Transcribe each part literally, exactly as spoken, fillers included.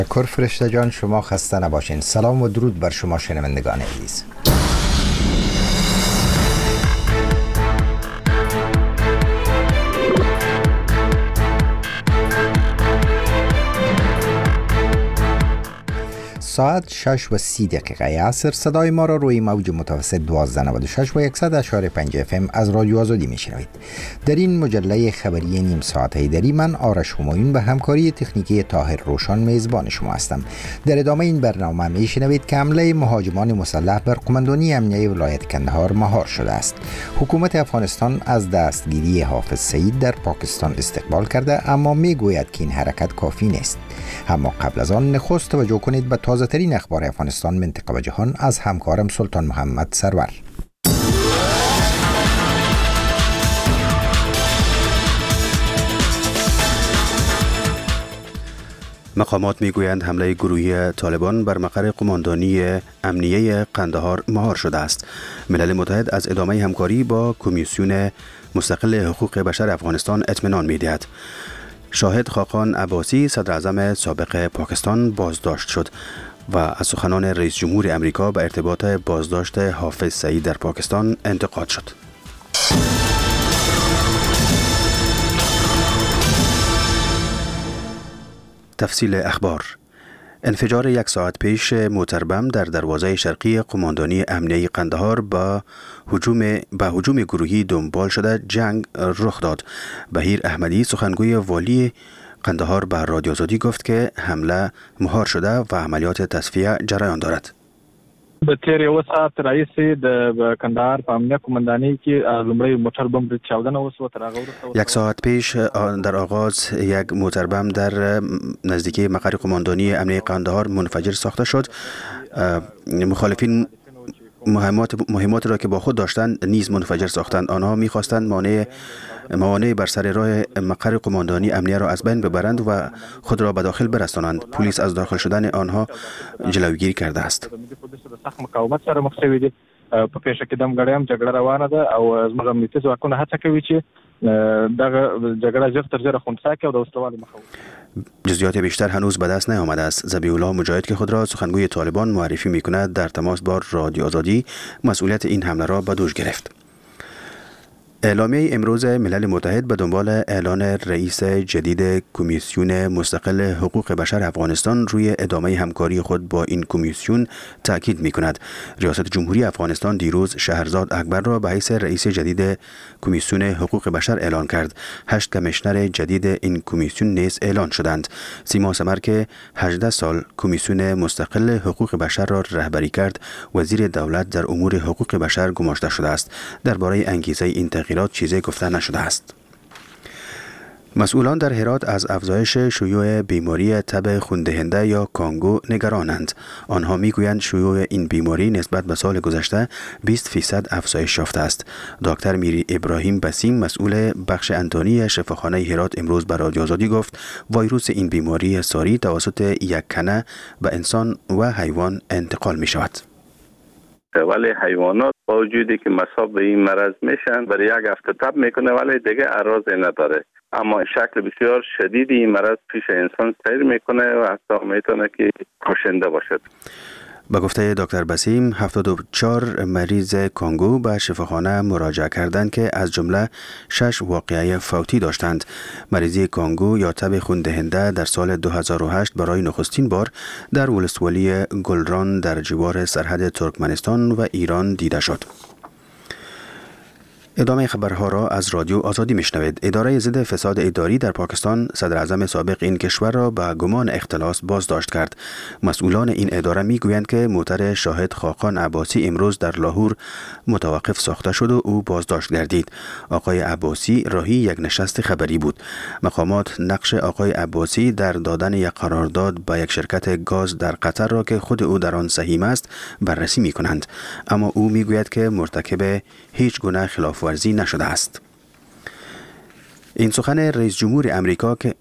کور فرشته جان، شما خسته نباشین. سلام و درود بر شما شنوندگان عزیز. ساعت شش و سی دقیقه عصر صدای ما را روی موج متوسط دوازده نود و شش و صد و شش پنج اف ام از رادیو آزادی میشنوید. در این مجله خبری نیم ساعته دری من آرش همایون به همکاری تکنیکی طاهر روشان میزبان شما هستم. در ادامه این برنامه میشنوید که حمله مهاجمان مسلح بر قماندانی امنیه ولایت کندهار مهار شده است. حکومت افغانستان از دستگیری حافظ سعید در پاکستان استقبال کرده، اما میگوید که این حرکت کافی نیست. اما قبل از آن نخست توجه کنید به تازه ترین اخبار افغانستان، منطقه و جهان از همکارم سلطان محمد سرور. مقامات میگویند حمله گروهی طالبان بر مقر قماندانی امنیه قندهار مهار شده است. ملل متحد از ادامه همکاری با کمیسیون مستقل حقوق بشر افغانستان اطمینان می‌دهد. شاهد خاقان عباسی صدر اعظم سابق پاکستان بازداشت شد و از سخنان رئیس جمهور امریکا به ارتباط بازداشت حافظ سعید در پاکستان انتقاد شد. تفصیل اخبار: انفجار یک ساعت پیش موتر بم در دروازه شرقی قماندانی امنیه قندهار با هجوم به هجوم گروهی دنبال شده جنگ رخ داد. بهیر احمدی سخنگوی والی قندهار به رادیو آزادی گفت که حمله مهار شده و عملیات تصفیه جریان دارد. به تیر یو ساعت رئیس د کندهار په امنیه قماندانی کې لومړی موټر بم د چاودنه وسو تر هغه یک ساعت پیش در آغاز یک موتر بم در نزدیکی مقر قماندانی امنیه قندهار منفجر ساخته شد. مخالفین مهمات مهمات را که با خود داشتند نیز منفجر ساختند. آنها می‌خواستند مانع موانع بر سر راه مقر قماندانی امنیه را از بین ببرند و خود را به داخل برسانند. پلیس از داخل شدن آنها جلوگیری کرده است. مقاومت سره مخ شوی دي. په پیښه کې دم غړیم جګړه روانه ده او زموږ امنیتي ځواکونه هڅه کوي چې دغه جګړه ژر تر ژره خنثی کړي او د وسلوالو مخه جزئیات بیشتر هنوز به دست نیامده است. ذبیح الله مجاهد که خود را سخنگوی طالبان معرفی می‌کند در تماس با رادیو آزادی مسئولیت این حمله را به دوش گرفت. اعلامیه امروز ملل متحد به دنبال اعلان رئیس جدید کمیسیون مستقل حقوق بشر افغانستان روی ادامه همکاری خود با این کمیسیون تاکید می‌کند. ریاست جمهوری افغانستان دیروز شهرزاد اکبر را به حیث رئیس جدید کمیسیون حقوق بشر اعلان کرد. هشت کمیشنر جدید این کمیسیون نیز اعلان شدند. سیما سمر که هجده سال کمیسیون مستقل حقوق بشر را رهبری کرد، وزیر دولت در امور حقوق بشر گماشته شده است. درباره انگیزه این تغییرات چیزی گفته نشده است. مسئولان در هرات از افزایش شیوع بیماری تب خون‌دهنده یا کانگو نگرانند. آنها میگویند شیوع این بیماری نسبت به سال گذشته بیست فیصد افزایش یافته است. دکتر میری ابراهیم بسیم مسئول بخش انتانی شفاخانه هرات امروز به رادیو آزادی گفت ویروس این بیماری ساری توسط یک کنه به انسان و حیوان انتقال می شود. ولی حیوانات با وجودی که مصاب به این مرض میشن برای یک هفته تب میکنه ولی دیگه اعراضی نداره، اما شکل بسیار شدیدی این مرض پیش انسان سیر میکنه و حتی میتونه که کشنده باشد. با گفته دکتر بسیم هفتاد و چهار مریض کانگو به شفاخانه مراجعه کردند که از جمله شش واقعه فوتی داشتند. مریضی کانگو یا تب خون‌دهنده در سال دو هزار و هشت برای نخستین بار در ولسوالی گلران در جوار سرحد ترکمنستان و ایران دیده شد. ادامه خبرها را از رادیو آزادی میشنوید. اداره ضد فساد اداری در پاکستان صدر اعظم سابق این کشور را به گمان اختلاس بازداشت کرد. مسئولان این اداره میگویند که موتر شاهد خاقان عباسی امروز در لاهور متوقف ساخته شد و او بازداشت گردید. آقای عباسی راهی یک نشست خبری بود. مقامات نقش آقای عباسی در دادن یک قرارداد با یک شرکت گاز در قطر را که خود او در آن سهیم است بررسی میکنند، اما او میگوید که مرتکب هیچ گونه خلاف ورزی نشده است. این سخن رئیس جمهور امریکا که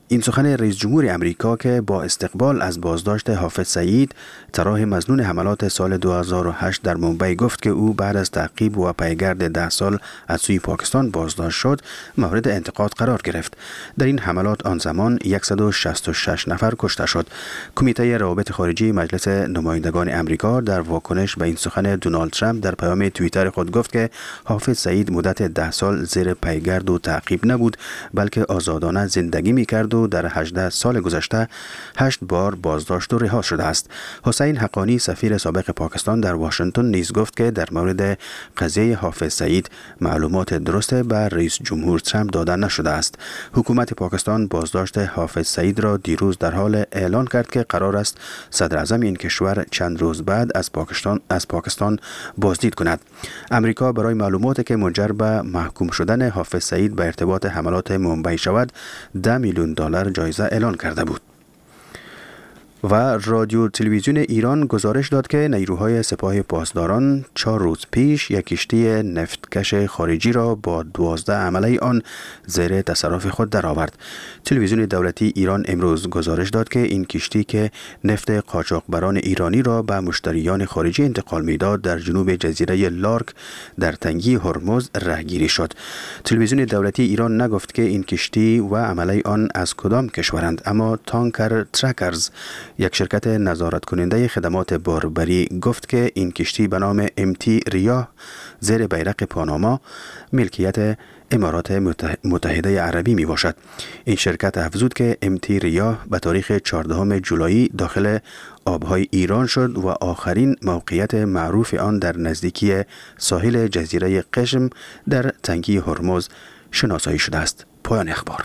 این سخن رئیس جمهور امریکا که با استقبال از بازداشت حافظ سعید طراح مظنون حملات سال دو هزار و هشت در مومبای گفت که او بعد از تعقیب و پیگرد ده سال از سوی پاکستان بازداشت شد مورد انتقاد قرار گرفت. در این حملات آن زمان صد و شصت و شش نفر کشته شد. کمیته روابط خارجی مجلس نمایندگان امریکا در واکنش به این سخن دونالد ترامپ در پیام توییتر خود گفت که حافظ سعید مدت ده سال زیر پیگرد و تعقیب نبود بلکه آزادانه زندگی می‌کرد و در هجده سال گذشته هشت بار بازداشت و رها شده است. حسین حقانی سفیر سابق پاکستان در واشنگتن نیز گفت که در مورد قضیه حافظ سعید معلومات درست به رئیس جمهور ترامپ داده نشده است. حکومت پاکستان بازداشت حافظ سعید را دیروز در حال اعلان کرد که قرار است صدر اعظم این کشور چند روز بعد از پاکستان از پاکستان بازدید کند. امریکا برای معلوماتی که منجر به محکوم شدن حافظ سعید به ارتباط حملات مومبای شود ده میلیون دلار جایزه اعلان کرده بود. و رادیو تلویزیون ایران گزارش داد که نیروهای سپاه پاسداران چهار روز پیش یک کشتی نفتکش خارجی را با دوازده عمله آن زیر تصرف خود درآورد. تلویزیون دولتی ایران امروز گزارش داد که این کشتی که نفت قاچاقبران ایرانی را به مشتریان خارجی انتقال می‌داد در جنوب جزیره لارک در تنگی هرمز رهگیری شد. تلویزیون دولتی ایران نگفت که این کشتی و عمله آن از کدام کشورند، اما تانکر ترکرز یک شرکت نظارت کننده خدمات باربری گفت که این کشتی به نام ام تی ریاه زیر بیرق پاناما ملکیت امارات متحده عربی می باشد. این شرکت افزود که ام تی ریاه به تاریخ چهاردهم جولای داخل آبهای ایران شد و آخرین موقعیت معروف آن در نزدیکی ساحل جزیره قشم در تنگی هرمز شناسایی شده است. پایان اخبار.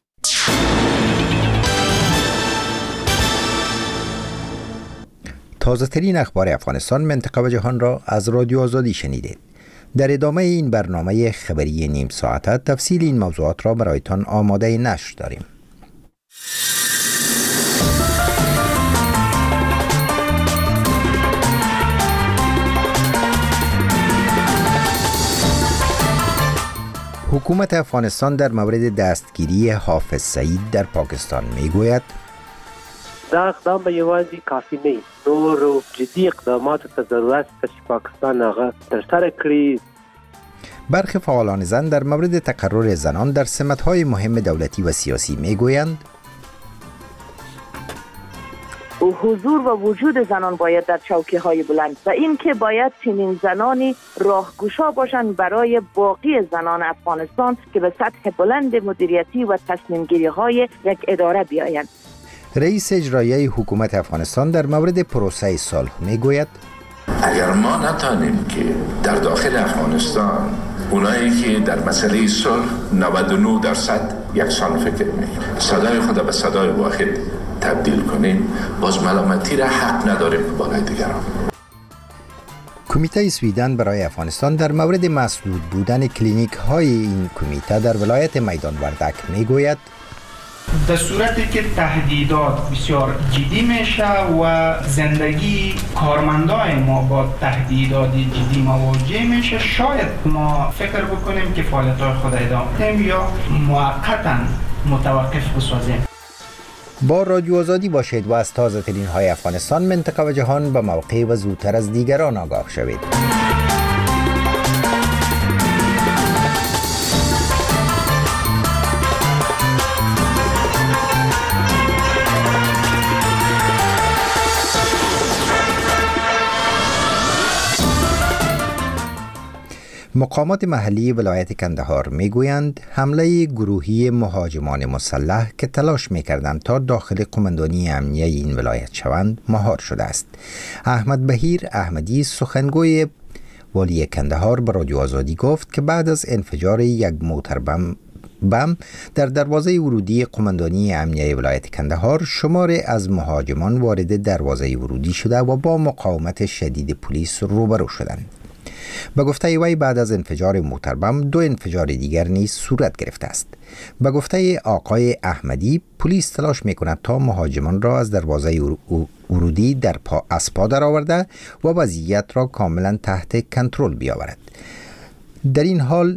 تازه ترین اخبار افغانستان، منطقه و جهان را از رادیو آزادی شنیدید. در ادامه این برنامه خبری نیم ساعته تفصیل این موضوعات را برایتان آماده نشر داریم. حکومت افغانستان در مورد دستگیری حافظ سعید در پاکستان میگوید دا اقدام به یوازې کافی نه نور و جدی اقدامات ته ضرورت است چې پاکستان هغه ترسره کړي. برخی فعالان زن در مورد تقرر زنان در سمت‌های مهم دولتی و سیاسی میگویند حضور و وجود زنان باید در چوکی‌های بلند و این که باید چنین زنانی راهگشا باشند برای باقی زنان افغانستان که به سطح بلند مدیریتی و تصمیم‌گیری‌های یک اداره بیایند. رئیس اجرایی حکومت افغانستان در مورد پروسه صلح میگوید اگر ما نتانیم که در داخل افغانستان اونایی که در مسئله صلح نود و نه درصد یکسان فکر میکنن صدای خود به صدای واحد تبدیل کنیم، باز ملامتی را حق نداریم که بالای دیگران. کمیته سویدن برای افغانستان در مورد مسدود بودن کلینیک های این کمیته در ولایت میدان وردک میگوید در صورتی که تهدیدات بسیار جدی میشه و زندگی کارمندای ما با تهدیدات جدی مواجه میشه، شاید ما فکر بکنیم که فعالیت‌های خود ادامه بدیم یا موقتا متوقف بسازیم. با رادیو آزادی باشید و از تازه ترین های افغانستان، منطقه و جهان به موقع و زودتر از دیگران آگاه شوید. مقامات محلی ولایت کندهار میگویند حمله گروهی مهاجمان مسلح که تلاش میکردند تا داخل قماندانی امنیه این ولایت شوند مهار شده است. احمد بهیر احمدی سخنگوی والی کندهار به رادیو آزادی گفت که بعد از انفجار یک موتر بم بم در دروازه ورودی قماندانی امنیه ولایت کندهار شماری از مهاجمان وارد دروازه ورودی شده و با مقاومت شدید پلیس روبرو شدند. به گفته وی بعد از انفجار موتربم دو انفجار دیگر نیز صورت گرفته است. به گفته آقای احمدی پلیس تلاش میکند تا مهاجمان را از دروازه ورودی در پا از پا درآورده و وضعیت را کاملا تحت کنترل بیاورد. در این حال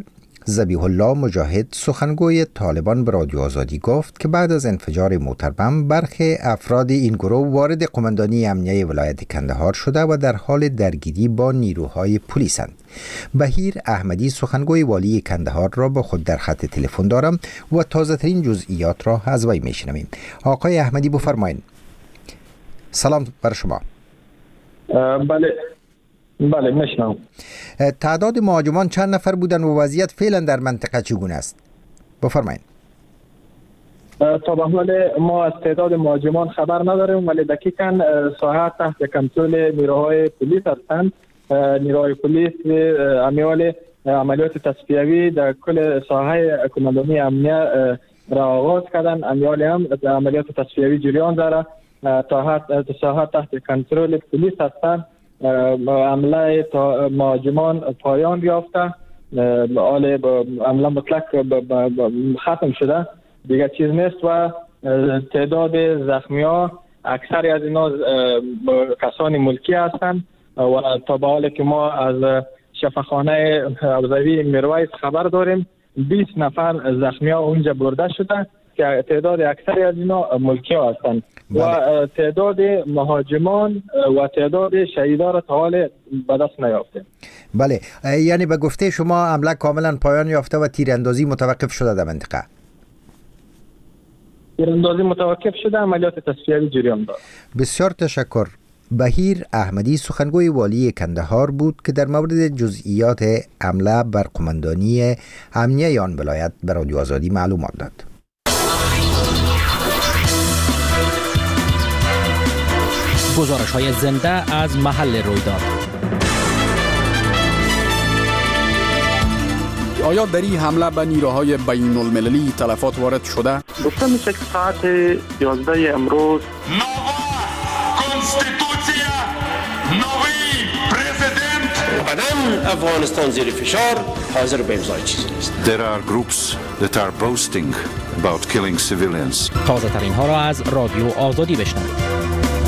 ذبیح الله مجاهد سخنگوی طالبان به رادیو آزادی گفت که بعد از انفجار موتر بم برخی افراد این گروه وارد قماندانی امنیه ولایت کندهار شده و در حال درگیری با نیروهای پلیسند. بهیر احمدی سخنگوی والی کندهار را با خود در خط تلفن دارم و تازه ترین جزئیات را از وی میشنویم. آقای احمدی بفرمایید. سلام بر شما. بله بله میشنم. تعداد مهاجمان چند نفر بودن و وضعیت فعلا در منطقه چگونه است؟ بفرمایید. تا به حال ما از تعداد مهاجمان خبر نداریم، ولی دقیقاً ساحه تحت کنترل نیروهای پلیس هستند. نیروهای پلیس امیال عملیات تصفیوی در کل ساحه کماندانی امنیه را آغاز کردن. امیال هم عملیات تصفیوی جریان داره. تا ساحه تحت کنترل پلیس هستند. عمله مهاجمان پایان یافته، حال عمله مطلق ختم شده، دیگه چیز نیست و تعداد زخمی ها اکثری از اینا کسان ملکی هستند و تا به حالی که ما از شفاخانه حوزوی میرویس خبر داریم بیست نفر زخمی ها اونجا برده شده که تعداد اکثری از اینا ملکی ها هستند و تعداد مهاجمان و تعداد شهیدان را تا حال به دست نیافته. بله، یعنی به گفته شما عمله کاملا پایان یافته و تیراندازی متوقف شده در منطقه؟ تیراندازی متوقف شده، عملیات تصفیوی جریان دارد. بسیار تشکر. بهیر احمدی سخنگوی والی کندهار بود که در مورد جزئیات حمله بر قماندانی امنیه آن ولایت به رادیو آزادی معلومات داد. گزارش‌های زنده از محل رویداد. آیا در این حمله به نیروهای بین المللی تلفات وارد شده؟ گفته میشه که ساعت یازده امروز بدن افغانستان زیر فشار حاضر به امضای چیزی نیست. There are groups that are boasting about killing civilians. تازه ترین ها را از رادیو آزادی بشنوید.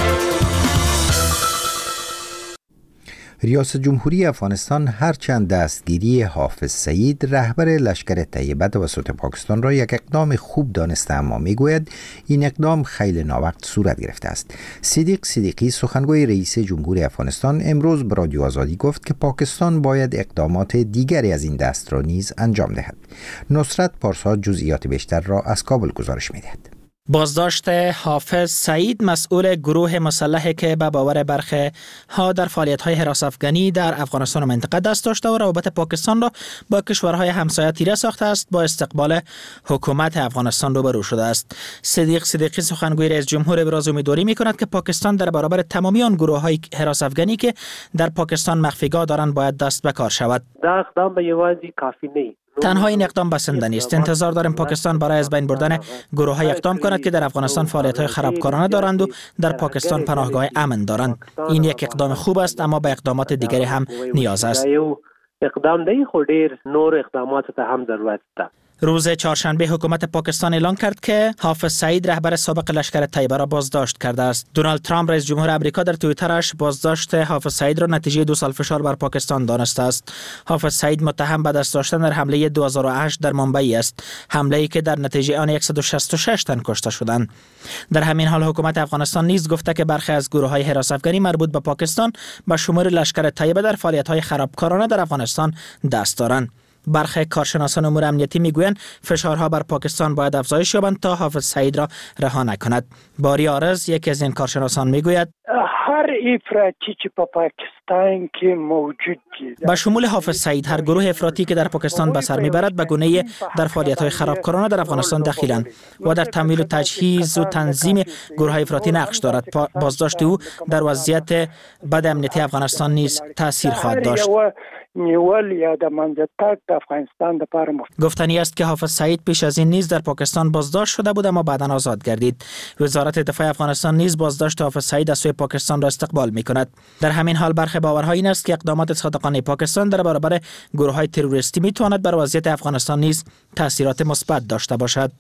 ریاست جمهوری افغانستان هرچند دستگیری حافظ سعید رهبر لشکر طیبه توسط پاکستان را یک اقدام خوب دانسته، اما میگوید این اقدام خیلی ناوقت صورت گرفته است. صدیق صدیقی سخنگوی رئیس جمهور افغانستان امروز به رادیو آزادی گفت که پاکستان باید اقدامات دیگری از این دست را نیز انجام دهد. نصرت پارسا جزئیات بیشتر را از کابل گزارش می‌دهد. بازداشت حافظ سعید مسئول گروه مسلحی که به باور برخی ها در فعالیت‌های حراس افغانی در افغانستان و منطقه دست داشته و روابط پاکستان را با کشورهای همسایه تیره ساخته است، با استقبال حکومت افغانستان روبرو شده است. صدیق صدیقی سخنگوی رئیس جمهور ابراز امیدواری می‌کند که پاکستان در برابر تمامی آن گروه‌های حراس افغانی که در پاکستان مخفیگاه دارند باید دست به کار شود. در اقدام به یوازی کافی نیست. تنها این اقدام بسنده نیست. انتظار داریم پاکستان برای از بین بردن گروه‌های اقدام کند که در افغانستان فعالیت‌های خرابکارانه دارند و در پاکستان پناهگاه امن دارند. این یک اقدام خوب است، اما به اقدامات دیگری هم نیاز است. اقدام دی خو ډیر نور اقدامات ته هم ضرورت است. روز چهارشنبه حکومت پاکستان اعلان کرد که حافظ سعید رهبر سابق لشکر طیبه را بازداشت کرده است. دونالد ترامپ رئیس جمهور آمریکا در توییترش بازداشت حافظ سعید را نتیجه دو سال فشار بر پاکستان دانسته است. حافظ سعید متهم به دست داشتن در حمله دو هزار و هشت در ممبئی است، حمله‌ای که در نتیجه آن صد و شصت و شش تن کشته شدند. در همین حال حکومت افغانستان نیز گفته که برخی از گروه‌های حراس افغانی مربوط به پاکستان به شمول لشکر طیبه در فعالیت‌های خرابکارانه در افغانستان دست دارند. برخی کارشناسان امور امنیتی میگویند فشارها بر پاکستان باید افزایش یابند تا حافظ سعید را رها نکند. باری آرز یکی از این کارشناسان میگوید هر افراطی که په پاکستان کې موجود دی، با شمول حافظ سعید هر گروه افراطی که در پاکستان به سر میبرد به گونه‌ای در فعالیت‌های خرابکارانه در افغانستان دخیلند و در تمویل و تجهیز و تنظیم گروه‌های افراطی نقش دارد. بازداشت او در وضعیت بد امنیتی افغانستان نیز تاثیر خواهد داشت. نیول یا د منځتک د افغانستان د لپاره مفید. گفتنی است که حافظ سعید پیش از این نیز در پاکستان بازداشت شده بود اما بعداً آزاد گردید. وزارت دفاع افغانستان نیز بازداشت حافظ سعید از سوی پاکستان را استقبال می‌کند. در همین حال برخی باورها این است که اقدامات صادقانه پاکستان در برابر گروه‌های تروریستی می‌تواند بر وضعیت افغانستان نیز تأثیرات مثبت داشته باشد.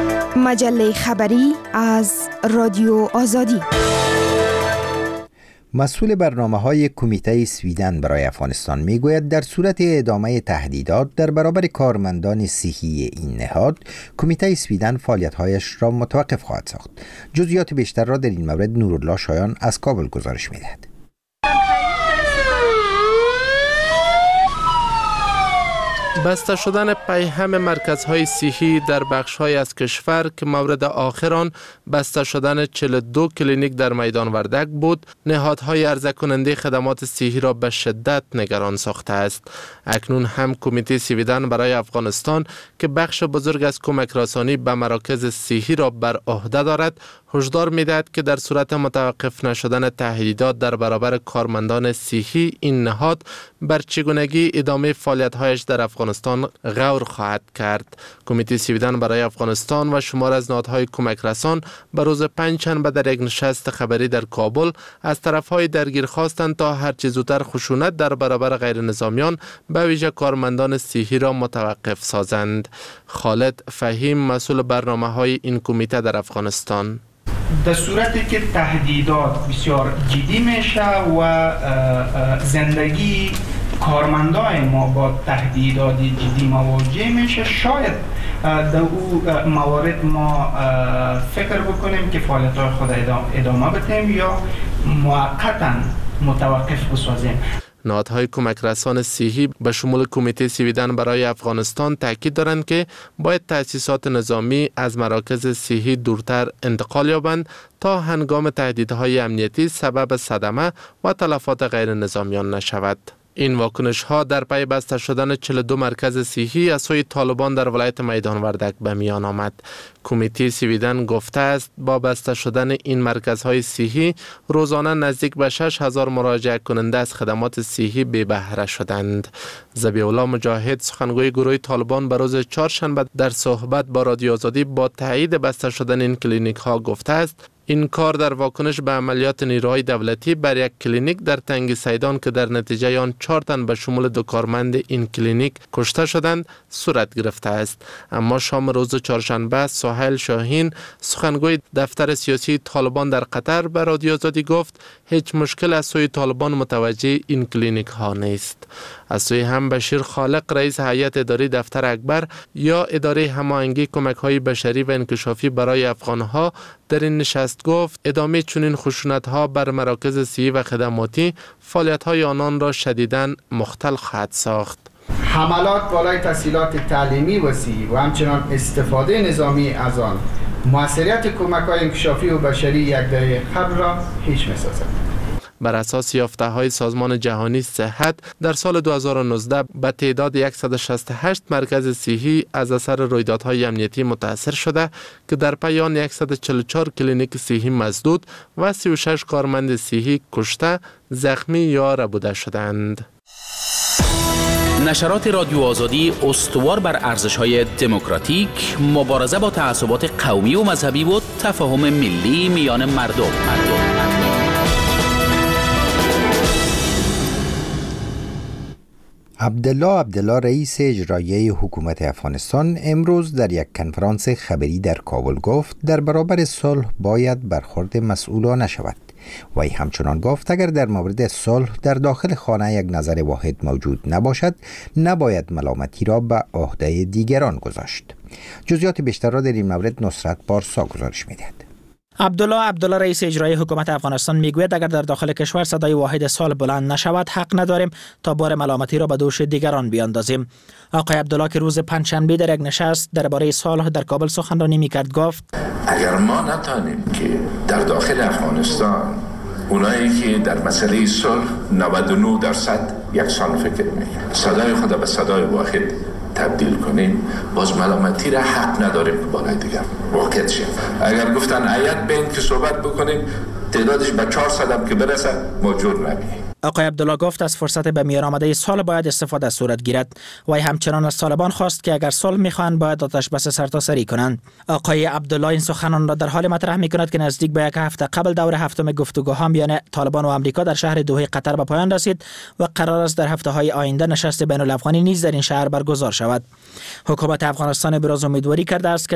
مجله خبری از رادیو آزادی. مسئول برنامه‌های کمیته سویدن برای افغانستان میگوید در صورت ادامه تهدیدات در برابر کارمندان صحی این نهاد، کمیته سویدن فعالیت‌هایش را متوقف خواهد ساخت. جزئیات بیشتر را در این مورد نورالله شایان از کابل گزارش می‌دهد. بسته شدن پیهم مرکزهای صحی در بخش‌های از کشور که مورد آخر آن بسته شدن چهل و دو کلینیک در میدان وردک بود، نهادهای عرضه کننده خدمات صحی را به شدت نگران ساخته است. اکنون هم کمیته سویدن برای افغانستان که بخش بزرگ از کمک رسانی به مراکز صحی را بر عهده دارد، هشدار می‌دهد که در صورت متوقف نشدن تهدیدات در برابر کارمندان صحی این نهاد بر چگونگی ادامه فعالیت‌هایش در افغانستان غور خواهد کرد. کمیته سویدن برای افغانستان و شمار از نهادهای کمک رسان به روز پنجشنبه در یک نشست خبری در کابل از طرف‌های درگیر خواستند تا هر چه زودتر خشونت در برابر غیر نظامیان به ویژه کارمندان صحی را متوقف سازند. خالد فهیم مسئول برنامه‌های این کمیته در افغانستان: در صورتی که تهدیدات بسیار جدی میشه و زندگی کارمندای ما با تهدیدات جدی مواجه میشه، شاید در او موارد ما فکر بکنیم که فعالیت‌های خود ادامه بدیم یا موقتاً متوقف بسازیم. نهادهای کمک رسان صحی به شمول کمیته سویدن برای افغانستان تاکید دارند که باید تأسیسات نظامی از مراکز صحی دورتر انتقال یابند تا هنگام تهدیدهای امنیتی سبب صدمه و تلفات غیر نظامیان نشود. این واکنش ها در پی بسته شدن چهل و دو مرکز صحی از سوی طالبان در ولایت میدان وردک به میان آمد. کمیته سویدن گفته است با بسته شدن این مرکزهای صحی روزانه نزدیک به شش هزار مراجعه کننده از خدمات صحی بی بهره شدند. ذبیح الله مجاهد، سخنگوی گروه طالبان، به روز چهارشنبه در صحبت با رادیو آزادی با تایید بسته شدن این کلینیک ها گفته است این کار در واکنش به عملیات نیروهای دولتی بر یک کلینیک در تنگ سیدان که در نتیجه آن چهار تن به شمول دو کارمند این کلینیک کشته شدند صورت گرفته است. اما شام روز چهارشنبه سهیل شاهین، سخنگوی دفتر سیاسی طالبان در قطر، به رادیو آزادی گفت هیچ مشکل از سوی طالبان متوجه این کلینیک ها نیست. از سوی هم بشیر خالق، رئیس هیئت اداری دفتر اکبر یا اداره هماهنگی کمک های بشری و انکشافی برای افغان ها، در این نشست گفت ادامه چنین خشونت ها بر مراکز صحی و خدماتی فعالیت های آنان را شدیداً مختل خواهد ساخت. حملات بالای تسهیلات تعلیمی و صحی و همچنان استفاده نظامی از آن موثریت کمک های انکشافی و بشری یک دهه قبل را هیچ می‌سازد. بر اساس یافته های سازمان جهانی صحت در سال دو هزار و نوزده به تعداد صد و شصت و هشت مرکز صحی از اثر رویدادهای امنیتی متاثر شده که در پی آن صد و چهل و چهار کلینیک صحی مسدود و سی و شش کارمند صحی کشته، زخمی یا ربوده شدند. نشرات رادیو آزادی استوار بر ارزش‌های دموکراتیک، مبارزه با تعصبات قومی و مذهبی و تفاهم ملی میان مردم. مردم. عبدالله عبدالله، رئیس اجرایی حکومت افغانستان، امروز در یک کنفرانس خبری در کابل گفت در برابر صلح باید برخورد مسئولانه شود. وی همچنان گفت اگر در مورد صلح در داخل خانه یک نظر واحد موجود نباشد، نباید ملامتی را به عهده دیگران گذاشت. جزئیات بیشتر را در این مورد نصرت پارسا گزارش می‌دهد. عبدالله عبدالله، رئیس اجرایی حکومت افغانستان، میگوید اگر در داخل کشور صدای واحد صلح بلند نشود، حق نداریم تا بار ملامتی را به دوش دیگران بیاندازیم. آقای عبدالله که روز پنجشنبه در یک نشست درباره صلح در کابل سخنرانی میکرد گفت اگر ما نتانیم که در داخل افغانستان اونایی که در مسئله صلح نود و نه درصد یکسان فکر میکنن، صدای خود به صدای واحد تبدیل کنیم، باز ملامتی را حق نداریم که بالای دیگر واقع شیم. اگر گفتن آیت بین که صحبت بکنیم، تعدادش به چهارصد هم که برسه موجود نبینیم. آقای عبدالله گفت از فرصت به میان آمده صلح باید استفاده صورت گیرد. وی همچنان از طالبان خواست که اگر صلح میخواهند باید آتش بس سرتاسری کنند. آقای عبدالله این سخنان را در حال مطرح میکند که نزدیک به یک هفته قبل دور هفتم گفتگوها میان طالبان و آمریکا در شهر دوحه قطر به پایان رسید و قرار است در هفته‌های آینده نشست بین الافغانی نیز در این شهر برگزار شود. حکومت افغانستان ابراز امیدواری کرده است که در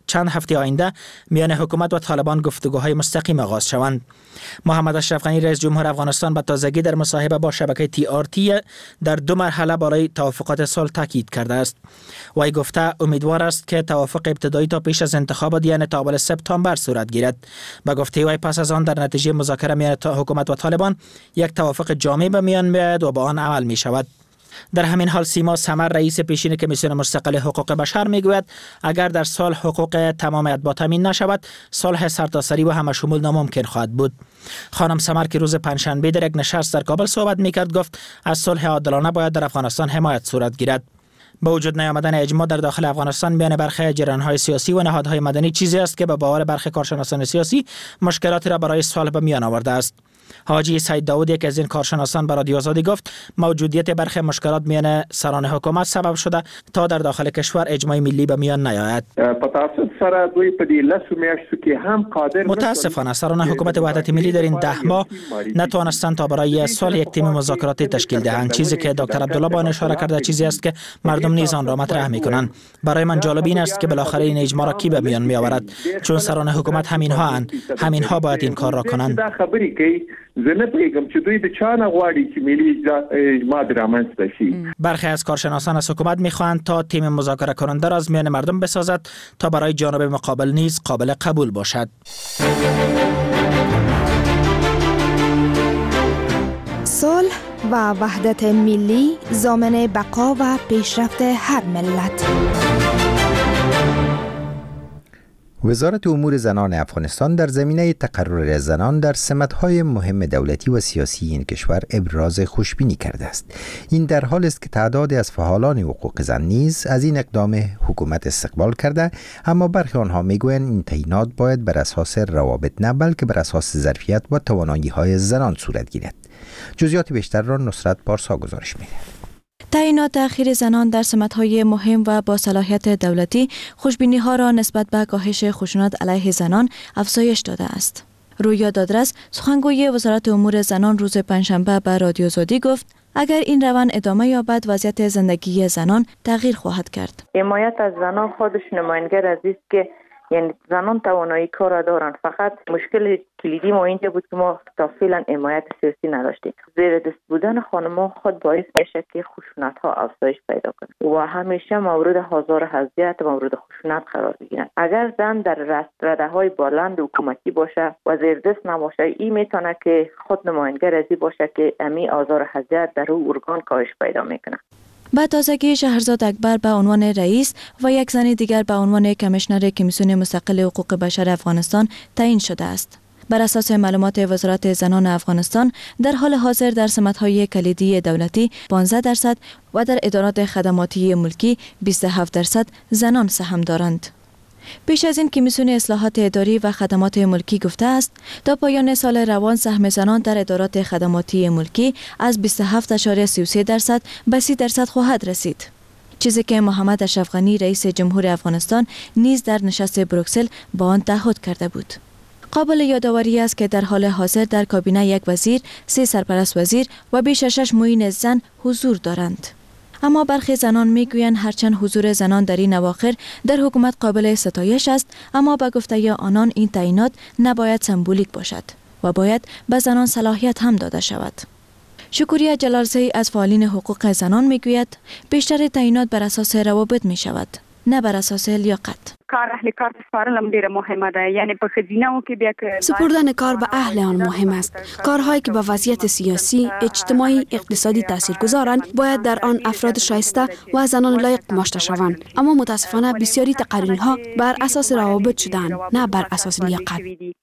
چند هفته آینده میان حکومت و طالبان گفتگوهای مستقیم آغاز شوند. محمد اشرف غنی رئیس جمهور افغانستان به تازگی در مصاحبه با شبکه تی آر تی در دو مرحله برای توافقات صلح تاکید کرده است. وی گفته امیدوار است که توافق ابتدایی تا پیش از انتخابات یعنی تا اول سپتامبر صورت گیرد. به گفته وی پس از آن در نتیجه مذاکره میان حکومت و طالبان یک توافق جامع به میان میآید و به آن عمل می شود. در همین حال سیما سمر رئیس پیشین کمیسیون مستقل حقوق بشر میگوید اگر در صلح حقوق تمام اتباع تامین نشود صلح سرتاسری و همه شمول ناممکن خواهد بود. خانم سمر که روز پنجشنبه در یک نشست در کابل صحبت میکرد گفت از صلح عادلانه باید در افغانستان حمایت صورت گیرد. با وجود نیامدن اجماع در داخل افغانستان میان برخی جریان‌های سیاسی و نهادهای مدنی چیزی است که به باور برخی کارشناسان سیاسی مشکلاتی را برای صلح به میان آورده است. حاجی سید داود یک از این کارشناسان به رادیو آزادی گفت موجودیت برخی مشکلات میان سران حکومت سبب شده تا در داخل کشور اجماع ملی به میان نیاید. متاسفانه سران حکومت وحدت ملی در این ده ماه نتوانستند تا برای صلح یک تیم مذاکراتی تشکیل دهند. چیزی که دکتر عبدالله با آن اشاره کرده چیزی است که مردم نیز آن را مطرح میکنند. برای من جالب این است که بالاخره این اجماع را کی به میان میآورد، چون سران حکومت همینها اند، همینها باید این کار را کنند. زنه پیغام چې دوی د چا نه غواړي چې ملي اجماع رامنځته شي. برخی از کارشناسان از حکومت میخواهند تا تیم مذاکره کننده را از میان مردم بسازد تا برای جانب مقابل نیز قابل قبول باشد. صلح و وحدت ملی ضامن بقا و پیشرفت هر ملت. وزارت امور زنان افغانستان در زمینه تقرر زنان در سمت‌های مهم دولتی و سیاسی این کشور ابراز خوشبینی کرده است. این در حالی است که تعدادی از فعالان حقوق زن نیز از این اقدام حکومت استقبال کرده، اما برخی آنها میگویند این تعیینات باید بر اساس روابط نه بلکه بر اساس ظرفیت و توانایی‌های زنان صورت گیرد. جزئیات بیشتر را نصرت پارسا گزارش می‌دهد. تعیینات تأخیر زنان در سمت‌های مهم و با صلاحیت دولتی خوشبینی‌ها را نسبت به کاهش خشونت علیه زنان افزایش داده است. رویا دادرس سخنگوی وزارت امور زنان روز پنجشنبه به رادیو آزادی گفت اگر این روند ادامه یابد وضعیت زندگی زنان تغییر خواهد کرد. حمایت از زنان خودش نماینگر از است که یعنی زنان توانایی کار دارن، فقط مشکل کلیدی ما اینجا بود که ما تا فعلا حمایت سیاسی نداشتیم. زیر دست بودن خانم‌ها خود باعث میشه که خشونت ها افزایش پیدا کنه و همیشه مورد آزار و اذیت مورد خشونت قرار بگیرن. اگر زن در رده‌های بلند حکومتی باشه و زیر دست نباشه، این میتونه که خود نماینگر از این باشه که امی آزار و اذیت در او ارگان کاهش پیدا میکنه. به تازگی شهرزاد اکبر به عنوان رئیس و یک زن دیگر به عنوان کمیشنر کمیسیون مستقل حقوق بشر افغانستان تعیین شده است. بر اساس معلومات وزارت زنان افغانستان در حال حاضر در سمت‌های کلیدی دولتی پانزده درصد و در ادارات خدماتی ملکی بیست و هفت درصد زنان سهم دارند. پیش از این کمیسیون اصلاحات اداری و خدمات ملکی گفته است تا پایان سال روان سهم زنان در ادارات خدماتی ملکی از بیست و هفت اشاریه سی و سه درصد به سی درصد خواهد رسید، چیزی که محمد اشرف غنی رئیس جمهور افغانستان نیز در نشست بروکسل با آن تعهد کرده بود. قابل یادآوری است که در حال حاضر در کابینه یک وزیر، سه سرپرست وزیر و بیش از شش معین زن حضور دارند. اما برخی زنان میگویند هرچند حضور زنان در این اواخر در حکومت قابل ستایش است، اما به گفته آنان این تعیینات نباید سمبولیک باشد و باید به زنان صلاحیت هم داده شود. شکوریه جلالزی از فعالین حقوق زنان میگوید بیشتر تعیینات بر اساس روابط می شود، نه بر اساس لیاقت. کار اهل کار سپارل ډیره مهمه ده، یعنی په خزینه‌و کې بیا که سپردن کار به اهل آن مهم است. کارهایی که به وضعیت سیاسی، اجتماعی، اقتصادی تاثیرگذارند باید در آن افراد شایسته و زنان لایق گماشته شوند، اما متاسفانه بسیاری تقاریرها بر اساس روابط شدند، نه بر اساس لیاقت.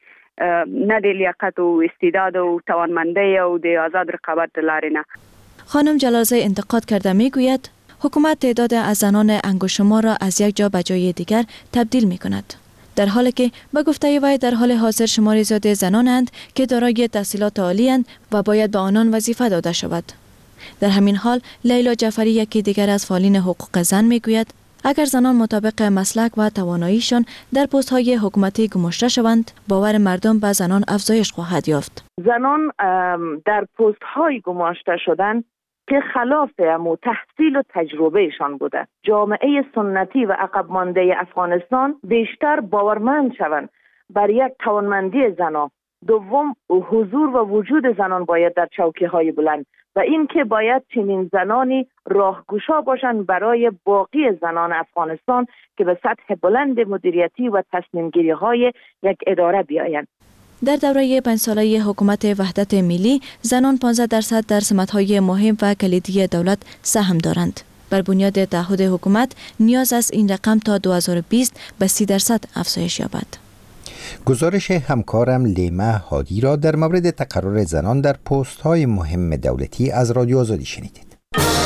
نه د لیاقت او استعداد او توانمندی او د آزاد رقابت لارې نه. خانم جلالزی انتقاد کرده میگوید حکومت تعداد از زنان انگشت‌شمار را از یک جا به جای دیگر تبدیل می کند، در حالی که به گفته وی در حال حاضر شمار زیاد زنانند که دارای تحصیلات عالی‌اند و باید به آنان وظیفه داده شود. در همین حال لیلا جعفری یکی دیگر از فعالین حقوق زن می گوید اگر زنان مطابق مسلک و تواناییشان در پست‌های حکومتی گماشته شوند، باور مردم به زنان افزایش خواهد یافت. زنان در پست‌های گماشته شدن که خلاف امو تحصیل و تجربهشان بوده. جامعه سنتی و عقب مانده افغانستان بیشتر باورمند شوند بر یک توانمندی زنان. دوم، حضور و وجود زنان باید در چوکه های بلند و این که باید چنین زنانی راهگشا باشند برای باقی زنان افغانستان که به سطح بلند مدیریتی و تصمیم گیری های یک اداره بیایند. در دوره پنج ساله حکومت وحدت ملی، زنان پانزده درصد در سمت‌های مهم و کلیدی دولت سهم دارند. بر بنیاد تعهد حکومت نیاز است این رقم تا دو هزار و بیست به سی درصد افزایش یابد. گزارش همکارم لیما هادی را در مورد تقرر زنان در پست‌های مهم دولتی از رادیو آزادی شنیدید.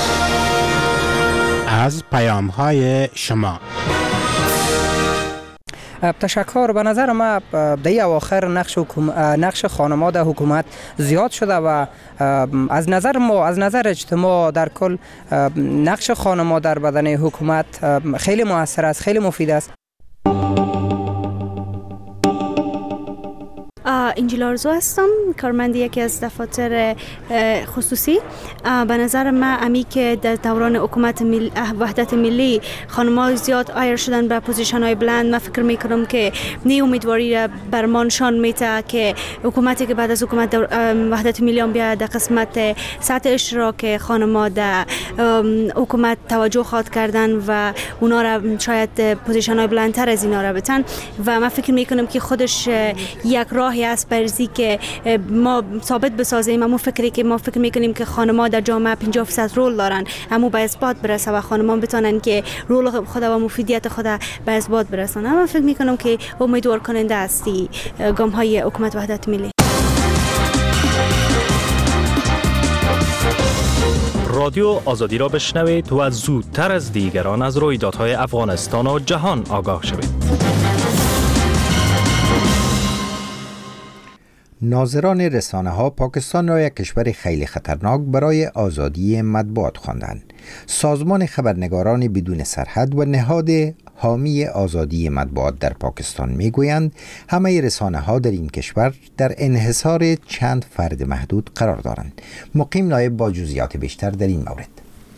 از پیام‌های شما. تشکر. به نظر ما در اواخر نقش نقش خانم‌ها در حکومت زیاد شده و از نظر ما از نظر اجتماع در کل نقش خانم‌ها در بدن حکومت خیلی موثر است، خیلی مفید است. انجیل آرزو هستم، کارمند یکی از دفاتر خصوصی. به نظر من امی که در دوران حکومت مل... وحدت ملی خانم‌ها زیاد آیر شدن به پوزیشن های بلند. من فکر میکنم که نی امیدواری برمانشان میته که حکومتی که بعد از حکومت وحدت ملی هم بیاد در قسمت سطح اشتراک خانم‌ها در حکومت توجه خواد کردن و اونا را شاید پوزیشن های بلندتر از اینا را بتن و من فکر میکنم که خودش یک راهی است برای که ما ثابت بسازیم. اما فکری که ما فکر میکنیم که خانم‌ها در جامعه پنجاه درصد رول دارن، اما به اثبات برسه و خانم‌ها بتونن که رول خود و مفیدیت خود به اثبات برسونن. من فکر میکنم که امیدوار کننده است گام‌های حکومت وحدت ملی. رادیو آزادی را بشنوید و زودتر از دیگران از رویدادهای افغانستان و جهان آگاه شوید. ناظران رسانه ها پاکستان را یک کشور خیلی خطرناک برای آزادی مطبوعات خواندند. سازمان خبرنگاران بدون سرحد و نهاد حامی آزادی مطبوعات در پاکستان میگویند همه رسانه ها در این کشور در انحصار چند فرد محدود قرار دارند. مقیم نایب با جزئیات بیشتر در این مورد.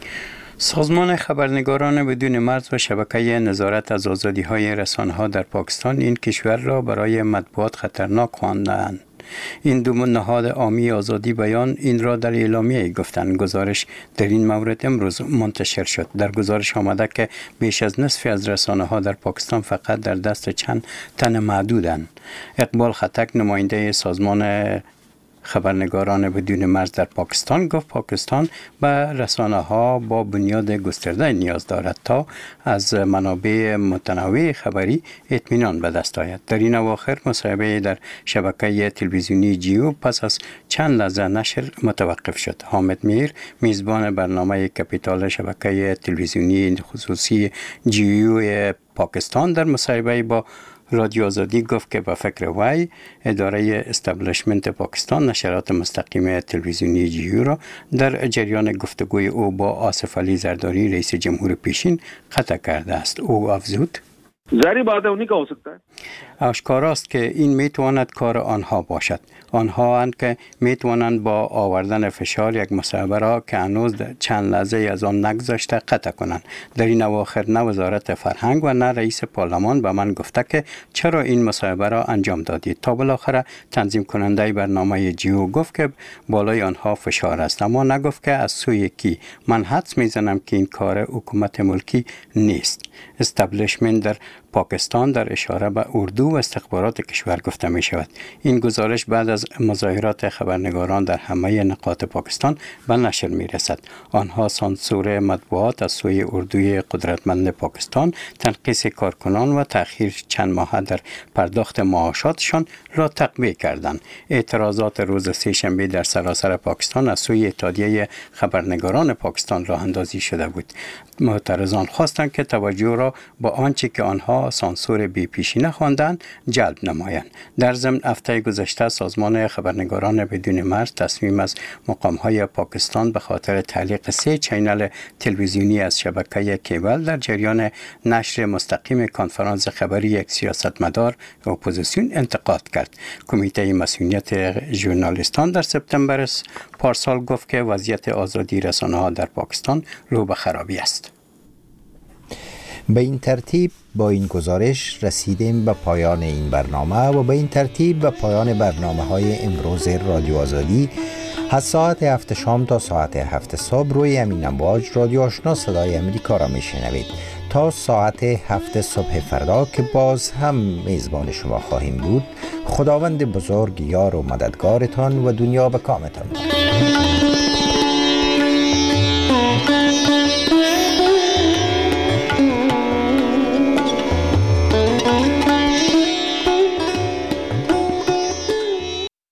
سازمان خبرنگاران بدون مرز و شبکه نظارت از آزادی‌های رسانه‌ها در پاکستان این کشور را برای مطبوعات خطرناک خواندند. این دو نهاد عامی آزادی بیان این را در اعلامیه گفتند. گزارش در این مورد امروز منتشر شد. در گزارش آمده که بیش از نصف از رسانه‌ها در پاکستان فقط در دست چند تن معدودند. اقبال خطک نماینده سازمان خبرنگاران بدون مرز در پاکستان گفت پاکستان به رسانه ها با بنیاد گسترده نیاز دارد تا از منابع متنوع خبری اطمینان به دست آید. در این اواخر مصاحبه در شبکه تلویزیونی جیو پس از چند لحظه نشر متوقف شد. حامد میر میزبان برنامه کپیتال شبکه تلویزیونی خصوصی جیو پاکستان در مصاحبه با رادیو آزادی گفت که به فکر وی اداره استبلیشمنت پاکستان نشرات مستقیم تلویزیونی جیو را در جریان گفتگوی او با آصف علی زرداری رئیس جمهور پیشین قطع کرده است. او افزود ظاهری بات ہے انہیں کا ہو سکتا ہے. آشکاراست که این میتواند کار آنها باشد. آنها اند که میتوانند با آوردن فشار یک مصاحبه را که هنوز چند لحظه از آن نگذشته قطع کنند. در این اواخر نه وزارت فرهنگ و نه رئیس پارلمان به من گفته که چرا این مصاحبه را انجام دادید. تا بالاخره تنظیم کننده برنامه جیو گفت که بالای آنها فشار است، اما نگفت که از سوی کی. من حدس میزنم که این کار حکومت ملکی نیست. استبلیشمنت در پاکستان در اشاره به اردو و استخبارات کشور گفته می شود. این گزارش بعد از مظاهرات خبرنگاران در همه نقاط پاکستان به نشر می رسد. آنها سانسور مطبوعات از سوی اردوی قدرتمند پاکستان، تنقیص کارکنان و تأخیر چند ماه در پرداخت معاشاتشان را تقویه کردند. اعتراضات روز سه شنبه در سراسر پاکستان از سوی اتحادیه خبرنگاران پاکستان راه اندازی شده بود. معترضان خواستند که توجه را با آنچه که آنها آنها سانسور بی پیشینه خواندن جلب نمایند. در ضمن هفته گذشته سازمان خبرنگاران بدون مرز تصمیم از مقام‌های پاکستان به خاطر تعلیق سه چینل تلویزیونی از شبکه کیبل در جریان نشر مستقیم کنفرانس خبری یک سیاستمدار اپوزیسیون انتقاد کرد. کمیته مسئولیت ژورنالیستان در سپتامبر پارسال گفت که وضعیت آزادی رسانه‌ها در پاکستان رو به خرابی است. به این ترتیب با این گزارش رسیدیم به پایان این برنامه و به این ترتیب به پایان برنامه های امروز رادیو آزادی از ساعت هفت شام تا ساعت هفت صبح روی امین امواج رادیو آشنا صدای امریکا را میشنوید. تا ساعت هفت صبح فردا که باز هم میزبان شما خواهیم بود. خداوند بزرگ یار و مددگارتان و دنیا به کامتان.